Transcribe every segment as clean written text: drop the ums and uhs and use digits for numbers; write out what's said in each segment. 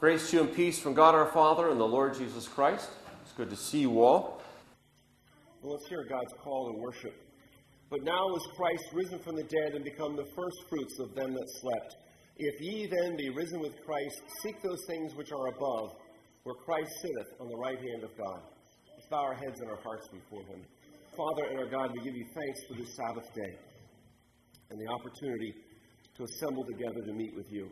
Grace to you and peace from God our Father and the Lord Jesus Christ. It's good to see you all. Well, let's hear God's call to worship. But now is Christ risen from the dead and become the firstfruits of them that slept. If ye then be risen with Christ, seek those things which are above, where Christ sitteth on the right hand of God. Let's bow our heads and our hearts before him. Father and our God, we give you thanks for this Sabbath day and the opportunity to assemble together to meet with you.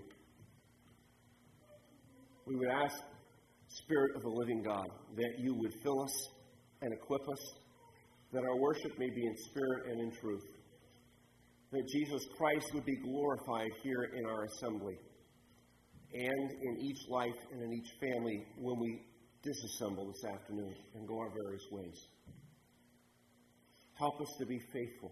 We would ask, Spirit of the living God, that you would fill us and equip us, that our worship may be in spirit and in truth, that Jesus Christ would be glorified here in our assembly and in each life and in each family when we disassemble this afternoon and go our various ways. Help us to be faithful.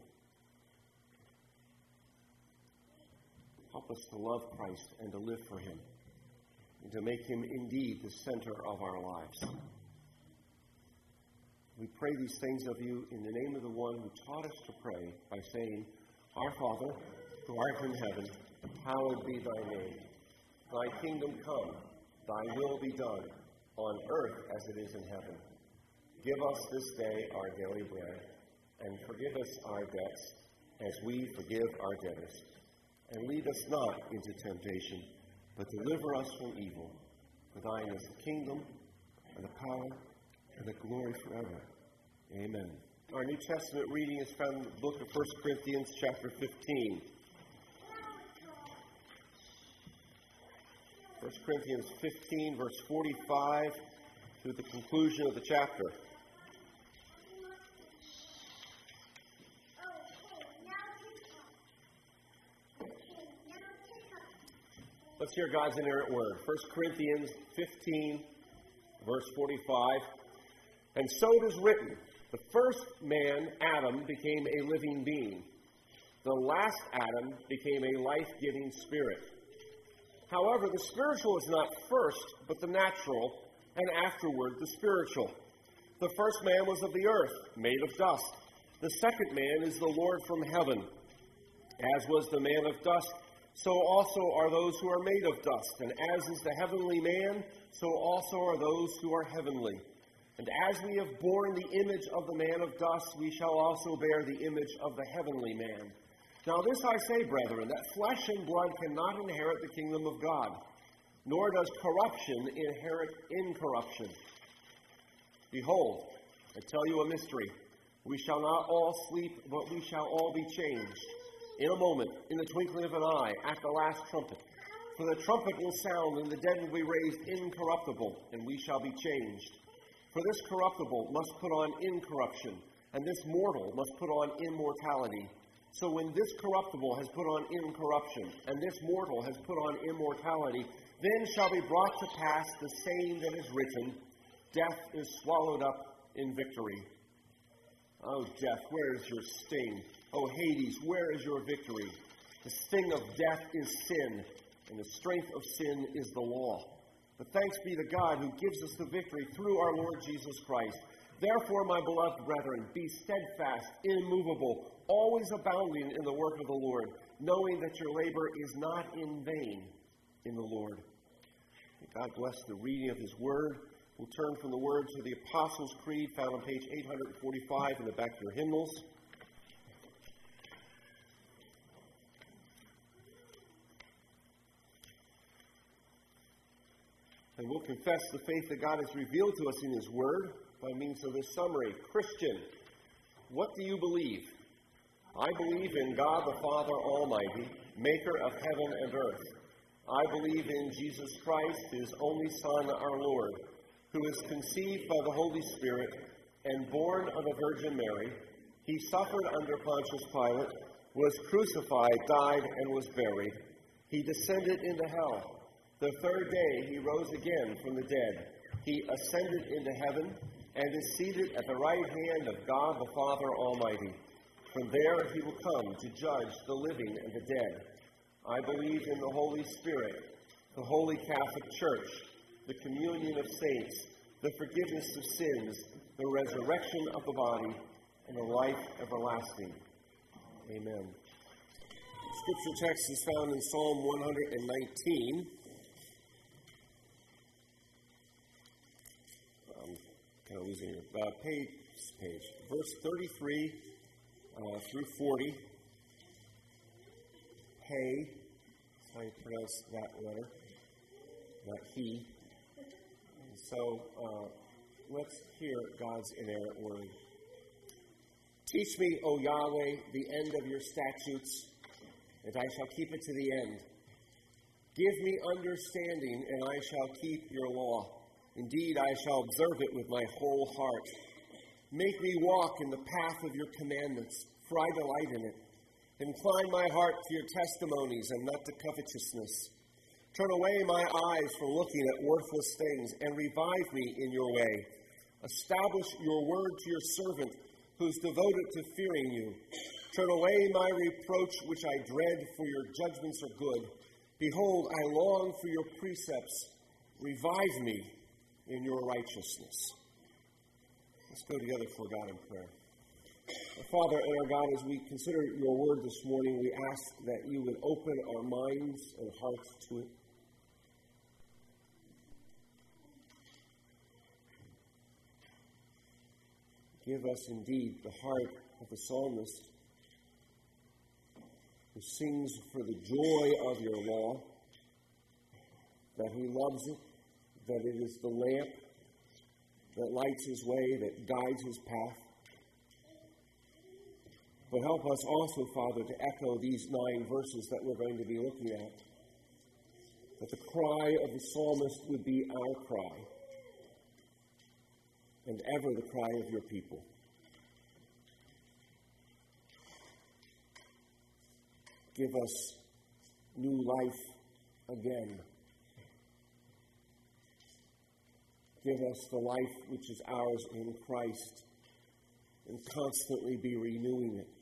Help us to love Christ and to live for him, and to make him indeed the center of our lives. We pray these things of you in the name of the one who taught us to pray by saying, Our Father, who art in heaven, hallowed be thy name. Thy kingdom come, thy will be done, on earth as it is in heaven. Give us this day our daily bread, and forgive us our debts, as we forgive our debtors. And lead us not into temptation, but deliver us from evil. For thine is the kingdom, and the power, and the glory forever. Amen. Our New Testament reading is found in the book of 1 Corinthians chapter 15. 1 Corinthians 15, verse 45, through the conclusion of the chapter. Let's hear God's inerrant word. 1 Corinthians 15, verse 45. And so it is written, the first man, Adam, became a living being. The last Adam became a life-giving spirit. However, the spiritual is not first, but the natural, and afterward the spiritual. The first man was of the earth, made of dust. The second man is the Lord from heaven. As was the man of dust, so also are those who are made of dust. And as is the heavenly man, so also are those who are heavenly. And as we have borne the image of the man of dust, we shall also bear the image of the heavenly man. Now this I say, brethren, that flesh and blood cannot inherit the kingdom of God, nor does corruption inherit incorruption. Behold, I tell you a mystery. We shall not all sleep, but we shall all be changed. In a moment, in the twinkling of an eye, at the last trumpet. For the trumpet will sound, and the dead will be raised incorruptible, and we shall be changed. For this corruptible must put on incorruption, and this mortal must put on immortality. So when this corruptible has put on incorruption, and this mortal has put on immortality, then shall be brought to pass the saying that is written, Death is swallowed up in victory. O death, where is your sting? O Hades, where is your victory? The sting of death is sin, and the strength of sin is the law. But thanks be to God who gives us the victory through our Lord Jesus Christ. Therefore, my beloved brethren, be steadfast, immovable, always abounding in the work of the Lord, knowing that your labor is not in vain in the Lord. May God bless the reading of his word. We'll turn from the word to the Apostles' Creed, found on page 845 in the back of your hymnals. And we'll confess the faith that God has revealed to us in his word by means of this summary. Christian, what do you believe? I believe in God the Father Almighty, maker of heaven and earth. I believe in Jesus Christ, his only Son, our Lord, who is conceived by the Holy Spirit and born of a Virgin Mary. He suffered under Pontius Pilate, was crucified, died, and was buried. He descended into hell. The third day he rose again from the dead. He ascended into heaven and is seated at the right hand of God the Father Almighty. From there he will come to judge the living and the dead. I believe in the Holy Spirit, the Holy Catholic Church, the communion of saints, the forgiveness of sins, the resurrection of the body, and the life everlasting. Amen. The scripture text is found in Psalm 119. losing you. Page. Verse 33 through 40. Hey, that's how you pronounce that letter, not he. And so let's hear God's inerrant word. Teach me, O Yahweh, the end of your statutes, and I shall keep it to the end. Give me understanding, and I shall keep your law. Indeed, I shall observe it with my whole heart. Make me walk in the path of your commandments, for I delight in it. Incline my heart to your testimonies and not to covetousness. Turn away my eyes from looking at worthless things, and revive me in your way. Establish your word to your servant, who is devoted to fearing you. Turn away my reproach, which I dread, for your judgments are good. Behold, I long for your precepts. Revive me in your righteousness. Let's go together before God in prayer. Our Father and our God, as we consider your word this morning, we ask that you would open our minds and hearts to it. Give us indeed the heart of the psalmist who sings for the joy of your law, that he loves it, that it is the lamp that lights his way, that guides his path. But help us also, Father, to echo these 9 verses that we're going to be looking at, that the cry of the psalmist would be our cry, and ever the cry of your people. Give us new life again. Give us the life which is ours in Christ, and constantly be renewing it.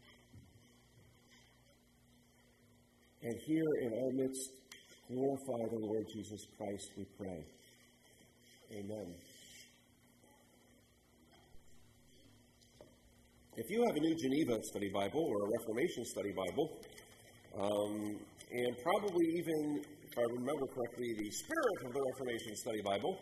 And here in our midst, glorify the Lord Jesus Christ, we pray. Amen. If you have a New Geneva Study Bible or a Reformation Study Bible, and probably even, if I remember correctly, the Spirit of the Reformation Study Bible,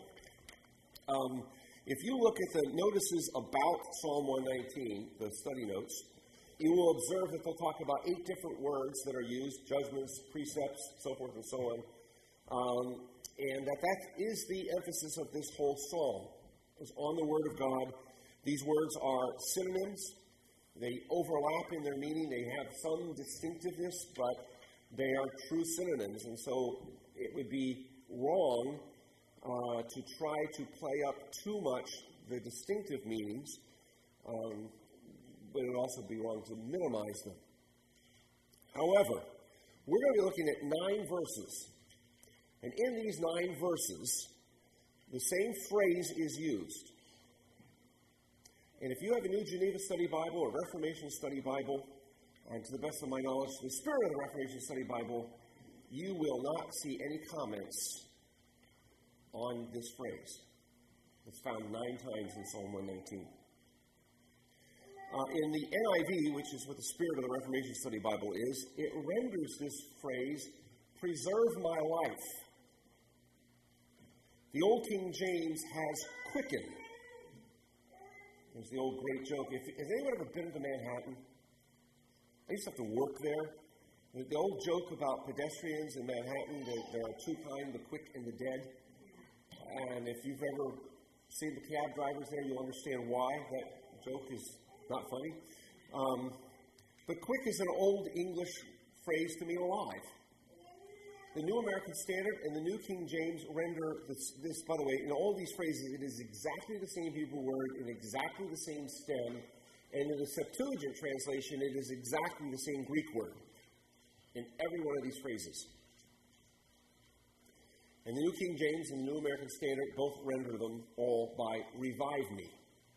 if you look at the notices about Psalm 119, the study notes, you will observe that they'll talk about 8 different words that are used, judgments, precepts, so forth and so on, and that is the emphasis of this whole psalm, is on the Word of God. These words are synonyms. They overlap in their meaning. They have some distinctiveness, but they are true synonyms, and so it would be wrong to try to play up too much the distinctive meanings, but it would also be wrong to minimize them. However, we're going to be looking at 9 verses, and in these 9 verses, the same phrase is used. And if you have a New Geneva Study Bible or Reformation Study Bible, and to the best of my knowledge, the Spirit of the Reformation Study Bible, you will not see any comments on this phrase. It's found 9 times in Psalm 119. In the NIV, which is what the Spirit of the Reformation Study Bible is, it renders this phrase, preserve my life. The Old King James has quicken. There's the old great joke. Has anyone ever been to Manhattan? I used to have to work there. The old joke about pedestrians in Manhattan, there are 2 kinds, the quick and the dead. And if you've ever seen the cab drivers there, you'll understand why that joke is not funny. But quick is an old English phrase to mean alive. The New American Standard and the New King James render this, by the way, in all these phrases, it is exactly the same Hebrew word in exactly the same stem. And in the Septuagint translation, it is exactly the same Greek word in every one of these phrases. And the New King James and the New American Standard both render them all by revive me,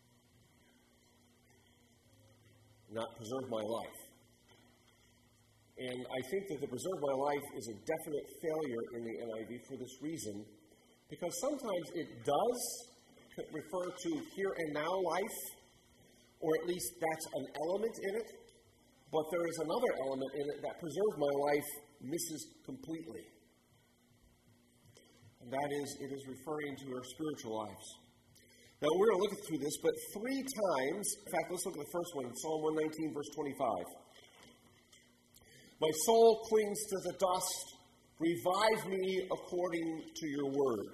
not preserve my life. And I think that the preserve my life is a definite failure in the NIV for this reason, because sometimes it does refer to here and now life, or at least that's an element in it, but there is another element in it that preserve my life misses completely. And that is, it is referring to our spiritual lives. Now, we're going to look through this, but 3 times, in fact, let's look at the first one, Psalm 119, verse 25. My soul clings to the dust. Revive me according to your word.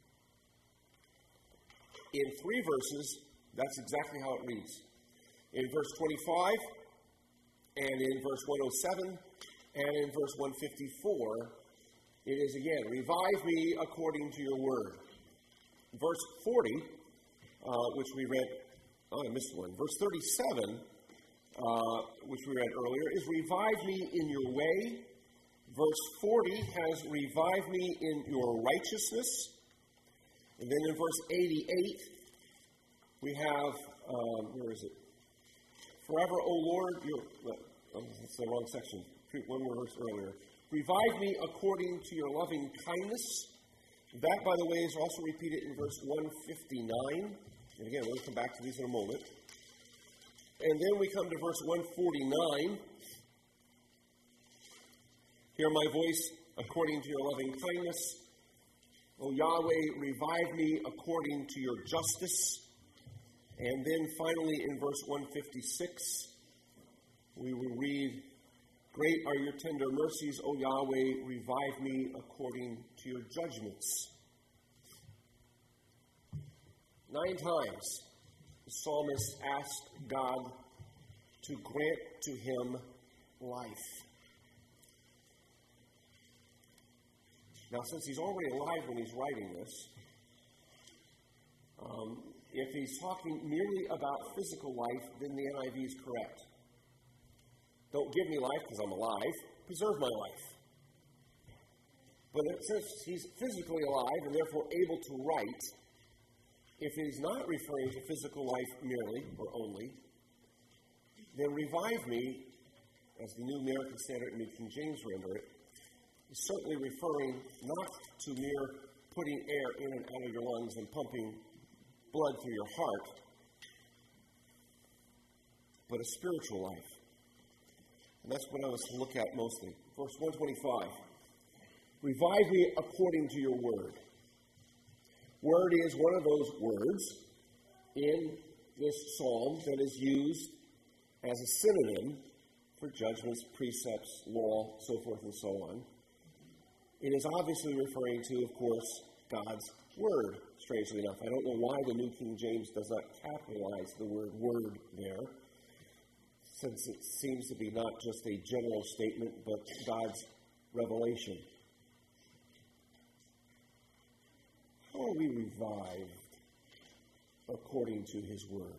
In 3 verses, that's exactly how it reads. In verse 25, and in verse 107, and in verse 154, it is again, revive me according to your word. Verse 40, which we read, I missed one. Verse 37, which we read earlier, is revive me in your way. Verse 40 has revive me in your righteousness. And then in verse 88, we have, where is it? Forever, O Lord, that's the wrong section. One more verse earlier. Revive me according to your loving kindness. That, by the way, is also repeated in verse 159. And again, we'll come back to these in a moment. And then we come to verse 149. Hear my voice according to your loving kindness. O Yahweh, revive me according to your justice. And then finally in verse 156, we will read, great are your tender mercies, O Yahweh, revive me according to your judgments. 9 times the psalmist asked God to grant to him life. Now, since he's already alive when he's writing this, if he's talking merely about physical life, then the NIV is correct. Don't give me life because I'm alive. Preserve my life. But since he's physically alive and therefore able to write, if he's not referring to physical life merely or only, then revive me, as the New American Standard and New King James render it, is certainly referring not to mere putting air in and out of your lungs and pumping blood through your heart, but a spiritual life. And that's what I was to look at mostly. Verse 125. Revive me according to your word. Word is one of those words in this psalm that is used as a synonym for judgments, precepts, law, so forth and so on. It is obviously referring to, of course, God's word, strangely enough. I don't know why the New King James does not capitalize the word word there, since it seems to be not just a general statement, but God's revelation. How are we revived according to his word?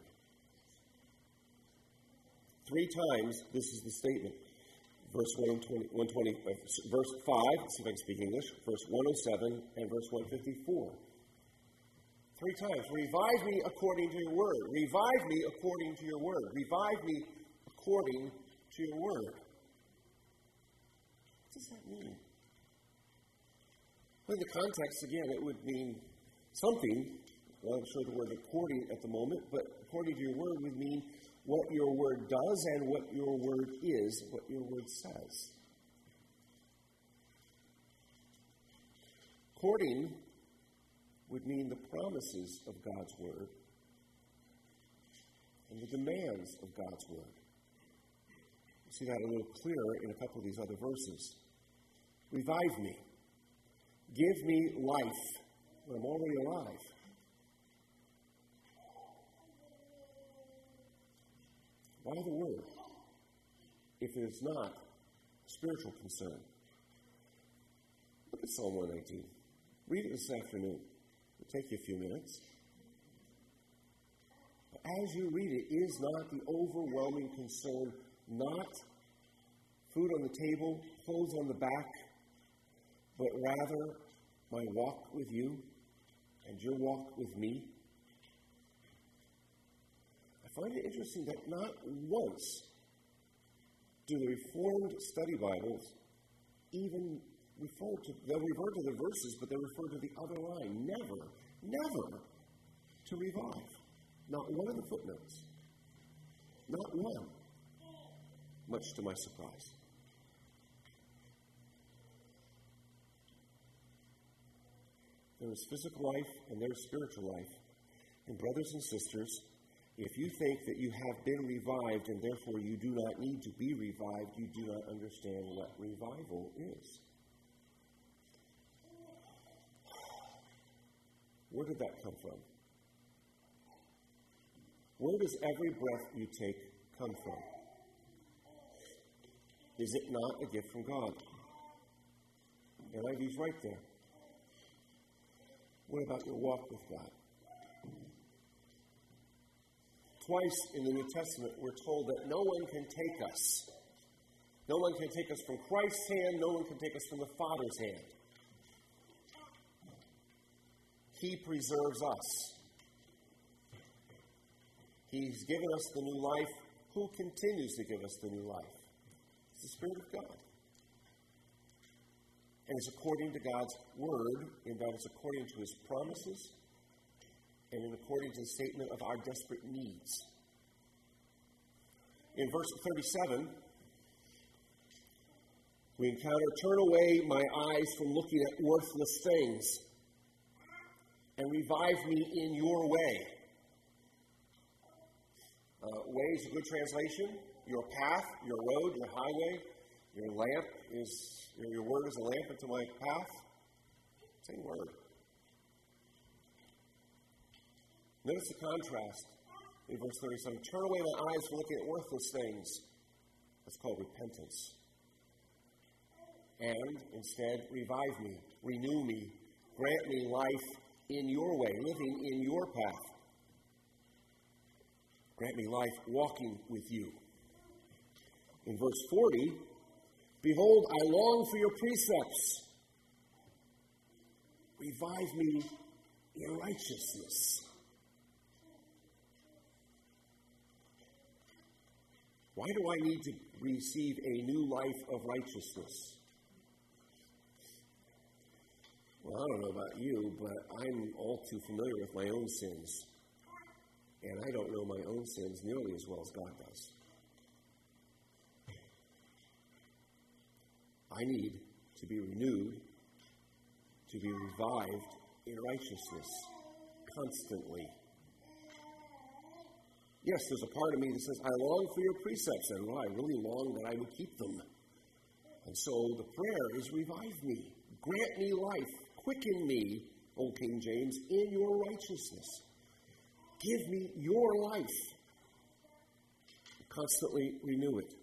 3 times this is the statement. Verse 120, verse 5, let's see if I can speak English, verse 107 and verse 154. 3 times. Revive me according to your word. Revive me according to your word. Revive me according to your word. What does that mean? Well, in the context, again, it would mean something. Well, I'm sure the word according at the moment, but according to your word would mean what your word does and what your word is, what your word says. According would mean the promises of God's word and the demands of God's word. You see that a little clearer in a couple of these other verses. Revive me. Give me life when I'm already alive. Why the word, if it is not a spiritual concern? Look at Psalm 119. Read it this afternoon. It'll take you a few minutes. But as you read it, is not the overwhelming concern not food on the table, clothes on the back, but rather my walk with you and your walk with me? I find it interesting that not once do the Reformed study Bibles even they'll refer to the verses, but they refer to the other line. Never to revive. Not one of the footnotes. Not one. Much to my surprise. There is physical life and there is spiritual life. And brothers and sisters, if you think that you have been revived and therefore you do not need to be revived, you do not understand what revival is. Where did that come from? Where does every breath you take come from? Is it not a gift from God? NIV's right there. What about your walk with God? Twice in the New Testament, we're told that no one can take us. No one can take us from Christ's hand. No one can take us from the Father's hand. He preserves us. He's given us the new life. Who continues to give us the new life? It's the Spirit of God. And it's according to God's Word, in that it's according to His promises, and in according to the statement of our desperate needs. In verse 37, we encounter, turn away my eyes from looking at worthless things, and revive me in your way. Way is a good translation. Your path, your road, your highway, your lamp is, your word is a lamp unto my path. Same word. Notice the contrast in verse 37. Turn away my eyes from looking at worthless things. That's called repentance. And instead, revive me, renew me, grant me life in your way, living in your path. Grant me life walking with you. In verse 40, behold, I long for your precepts. Revive me in righteousness. Why do I need to receive a new life of righteousness? Well, I don't know about you, but I'm all too familiar with my own sins. And I don't know my own sins nearly as well as God does. I need to be renewed, to be revived in righteousness constantly. Yes, there's a part of me that says, I long for your precepts, and I really long that I would keep them. And so the prayer is, revive me, grant me life, quicken me, Old King James, in your righteousness. Give me your life. Constantly renew it.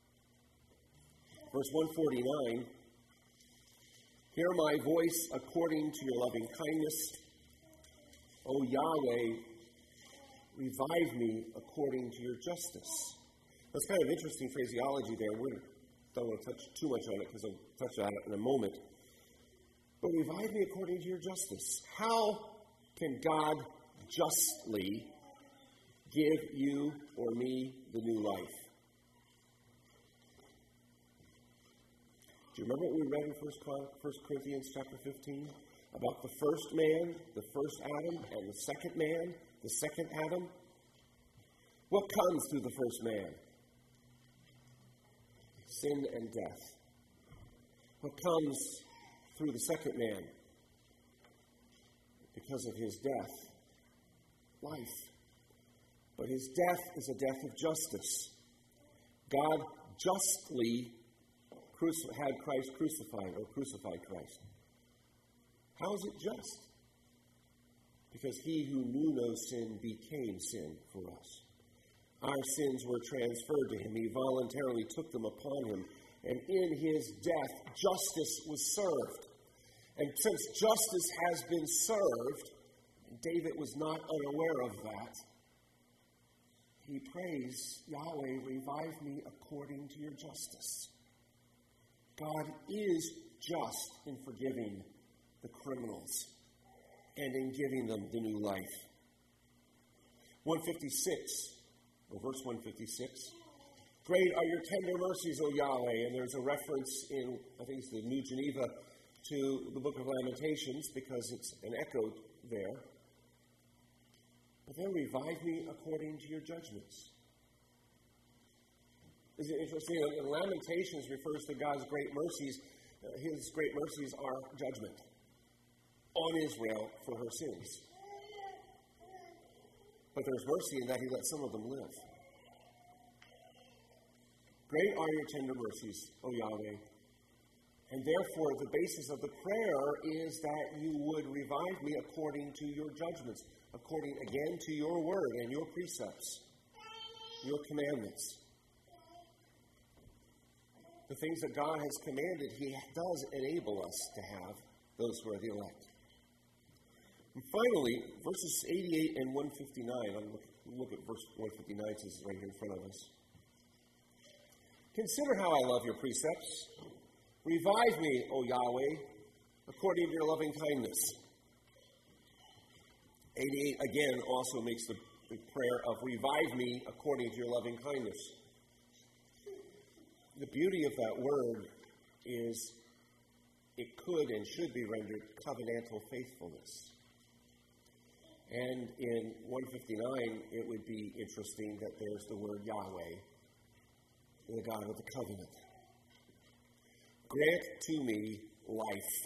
Verse 149, hear my voice according to your loving kindness. O Yahweh, revive me according to your justice. That's kind of interesting phraseology there. We don't want to touch too much on it because I'll touch on it in a moment. But revive me according to your justice. How can God justly give you or me the new life? Do you remember what we read in 1 Corinthians chapter 15? About the first man, the first Adam, and the second man, the second Adam? What comes through the first man? Sin and death. What comes through the second man? Because of his death, life. But his death is a death of justice. God justly had Christ crucified, or crucified Christ. How is it just? Because he who knew no sin became sin for us. Our sins were transferred to him. He voluntarily took them upon him. And in his death, justice was served. And since justice has been served, David was not unaware of that. He prays, Yahweh, revive me according to your justice. God is just in forgiving the criminals and in giving them the new life. 156, or verse 156, great are your tender mercies, O Yahweh. And there's a reference in, I think it's the New Geneva, to the book of Lamentations, because it's an echo there. But then revive me according to your judgments. Is it interesting? In Lamentations refers to God's great mercies. His great mercies are judgment on Israel for her sins. But there's mercy in that he let some of them live. Great are your tender mercies, O Yahweh. And therefore, the basis of the prayer is that you would revive me according to your judgments, according, again, to your word and your precepts, your commandments. The things that God has commanded, he does enable us to have, those who are the elect. And finally, verses 88 and 159. I'll look at verse 159 since it's right here in front of us. Consider how I love your precepts. Revive me, O Yahweh, according to your loving kindness. 88 again also makes the prayer of revive me according to your loving kindness. The beauty of that word is it could and should be rendered covenantal faithfulness. And in 159, it would be interesting that there's the word Yahweh, the God of the covenant. Grant to me life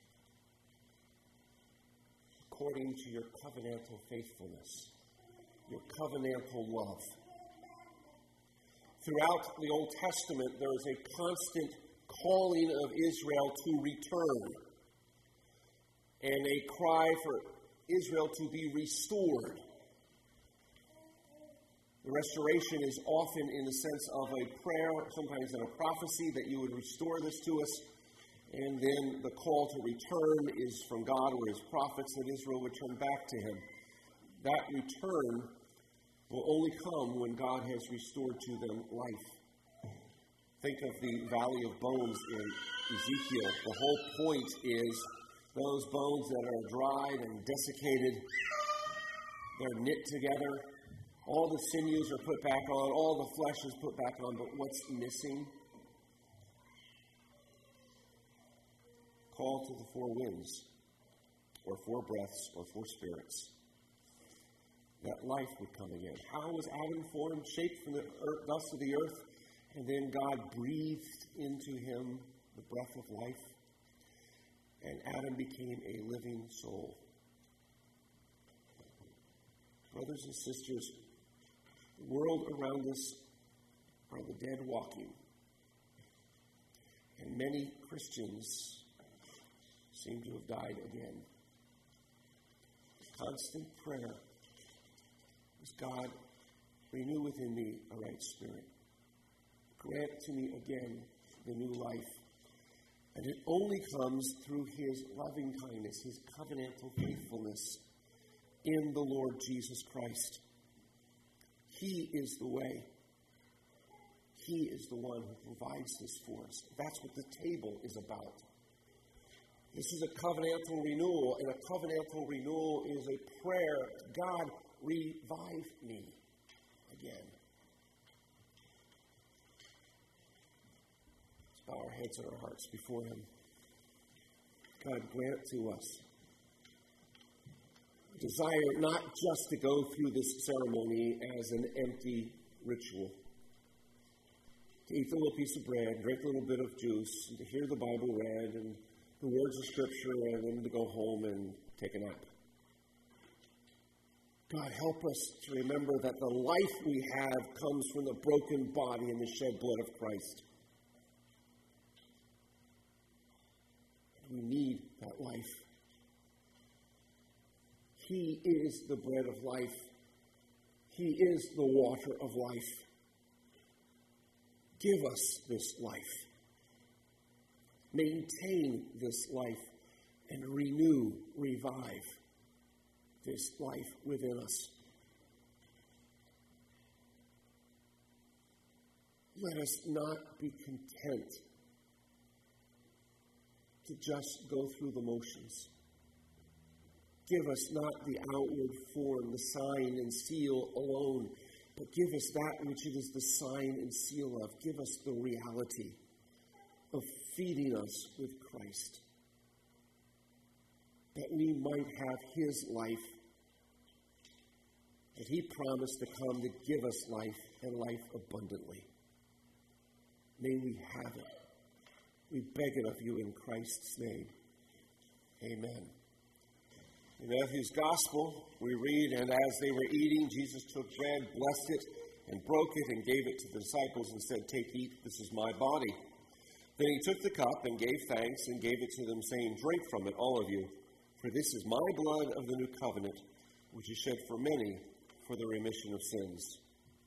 according to your covenantal faithfulness, your covenantal love. Throughout the Old Testament, there is a constant calling of Israel to return and a cry for Israel to be restored. The restoration is often in the sense of a prayer, sometimes in a prophecy that you would restore this to us. And then the call to return is from God or his prophets that Israel would turn back to him. That return will only come when God has restored to them life. Think of the valley of bones in Ezekiel. The whole point is those bones that are dried and desiccated, they're knit together. All the sinews are put back on, all the flesh is put back on, but what's missing? Call to the four winds, or four breaths, or four spirits. That life would come again. How was Adam formed, shaped from the dust of the earth, and then God breathed into him the breath of life, and Adam became a living soul. Brothers and sisters, the world around us are the dead walking. And many Christians seem to have died again. Constant prayer is, God, renew within me a right spirit. Grant to me again the new life. And it only comes through his loving kindness, his covenantal faithfulness in the Lord Jesus Christ. He is the way. He is the one who provides this for us. That's what the table is about. This is a covenantal renewal, and a covenantal renewal is a prayer. God, revive me again. Let's bow our heads and our hearts before him. God, grant to us a desire not just to go through this ceremony as an empty ritual, to eat a little piece of bread, drink a little bit of juice, and to hear the Bible read, and the words of Scripture, and then to go home and take a nap. God, help us to remember that the life we have comes from the broken body and the shed blood of Christ. We need that life. He is the bread of life. He is the water of life. Give us this life. Maintain this life and renew, revive this life within us. Let us not be content to just go through the motions. Give us not the outward form, the sign and seal alone, but give us that which it is the sign and seal of. Give us the reality of feeding us with Christ, that we might have his life, that he promised to come to give us life and life abundantly. May we have it. We beg it of you in Christ's name. Amen. In Matthew's Gospel, we read, "And as they were eating, Jesus took bread, blessed it, and broke it, and gave it to the disciples, and said, 'Take, eat, this is my body.' Then he took the cup, and gave thanks, and gave it to them, saying, 'Drink from it, all of you, for this is my blood of the new covenant, which is shed for many for the remission of sins.'"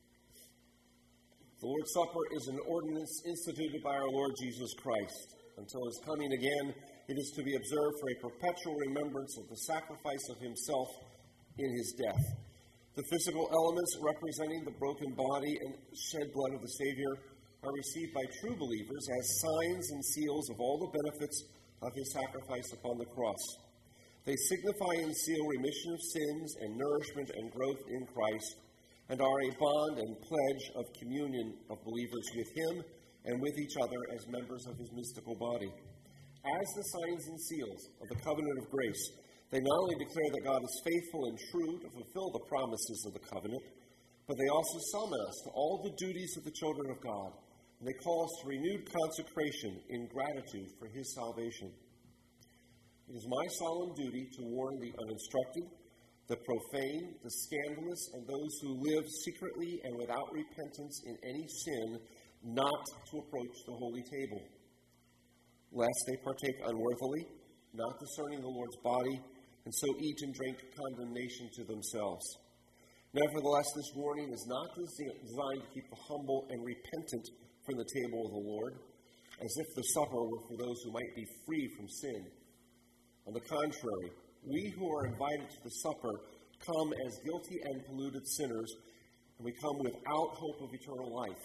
The Lord's Supper is an ordinance instituted by our Lord Jesus Christ. Until his coming again, it is to be observed for a perpetual remembrance of the sacrifice of himself in his death. The physical elements representing the broken body and shed blood of the Savior are received by true believers as signs and seals of all the benefits of his sacrifice upon the cross. They signify and seal remission of sins and nourishment and growth in Christ, and are a bond and pledge of communion of believers with him and with each other as members of his mystical body. As the signs and seals of the covenant of grace, they not only declare that God is faithful and true to fulfill the promises of the covenant, but they also summon us to all the duties of the children of God, and they call us to renewed consecration in gratitude for his salvation. It is my solemn duty to warn the uninstructed, the profane, the scandalous, and those who live secretly and without repentance in any sin, not to approach the holy table, lest they partake unworthily, not discerning the Lord's body, and so eat and drink condemnation to themselves. Nevertheless, this warning is not designed to keep the humble and repentant from the table of the Lord, as if the supper were for those who might be free from sin. On the contrary, we who are invited to the supper come as guilty and polluted sinners, and we come without hope of eternal life,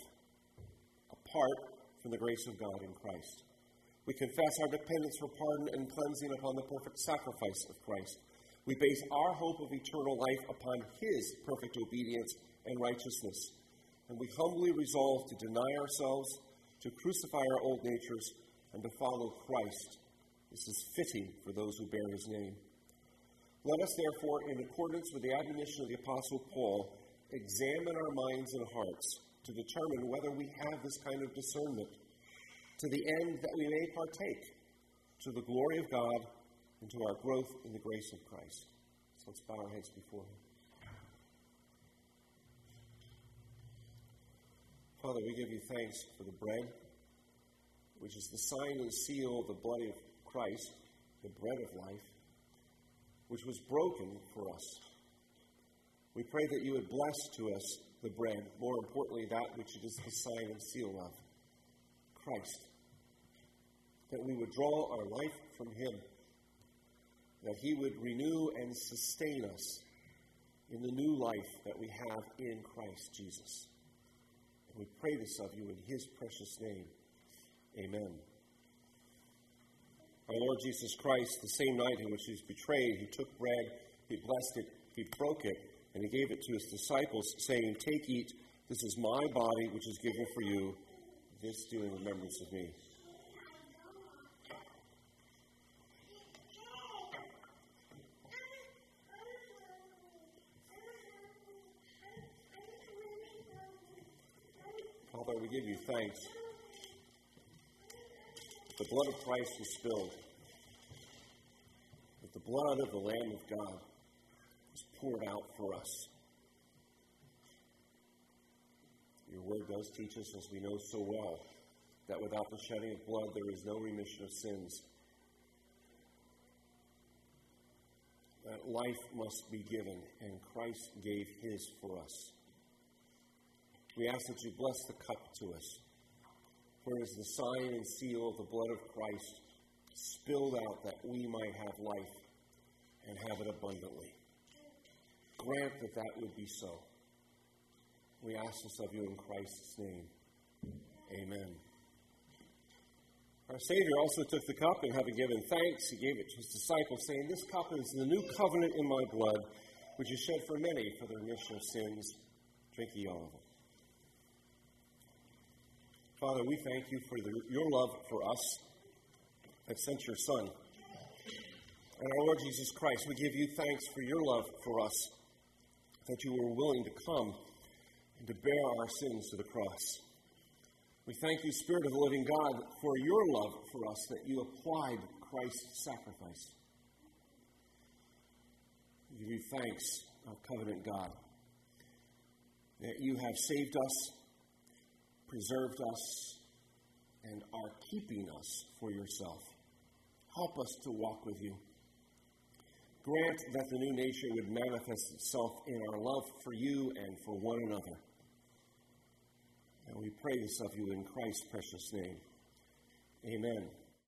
apart from the grace of God in Christ. We confess our dependence for pardon and cleansing upon the perfect sacrifice of Christ. We base our hope of eternal life upon his perfect obedience and righteousness. And we humbly resolve to deny ourselves, to crucify our old natures, and to follow Christ. This is fitting for those who bear his name. Let us, therefore, in accordance with the admonition of the Apostle Paul, examine our minds and hearts to determine whether we have this kind of discernment, to the end that we may partake to the glory of God and to our growth in the grace of Christ. So let's bow our heads before him. Father, we give you thanks for the bread, which is the sign and seal of the blood of Christ, the bread of life, which was broken for us. We pray that you would bless to us the bread, more importantly, that which it is the sign and seal of, Christ. That we would draw our life from him, that he would renew and sustain us in the new life that we have in Christ Jesus. And we pray this of you in his precious name. Amen. Our Lord Jesus Christ, the same night in which he was betrayed, he took bread, he blessed it, he broke it, and he gave it to his disciples, saying, "Take, eat, this is my body, which is given for you. This do in remembrance of me." Father, we give you thanks. The blood of Christ was spilled, that the blood of the Lamb of God was poured out for us. Your word does teach us, as we know so well, that without the shedding of blood there is no remission of sins. That life must be given, and Christ gave his for us. We ask that you bless the cup to us, for it is the sign and seal of the blood of Christ spilled out that we might have life and have it abundantly. Grant that that would be so. We ask this of you in Christ's name. Amen. Our Savior also took the cup, and having given thanks, he gave it to his disciples, saying, "This cup is the new covenant in my blood, which is shed for many for the remission of sins. Drink ye all of it." Father, we thank you for your love for us that sent your Son. And our Lord Jesus Christ, we give you thanks for your love for us, that you were willing to come and to bear our sins to the cross. We thank you, Spirit of the living God, for your love for us, that you applied Christ's sacrifice. give you thanks, our covenant God, that you have saved us, preserved us, and are keeping us for yourself. Help us to walk with you. Grant that the new nature would manifest itself in our love for you and for one another. And we pray this of you in Christ's precious name. Amen.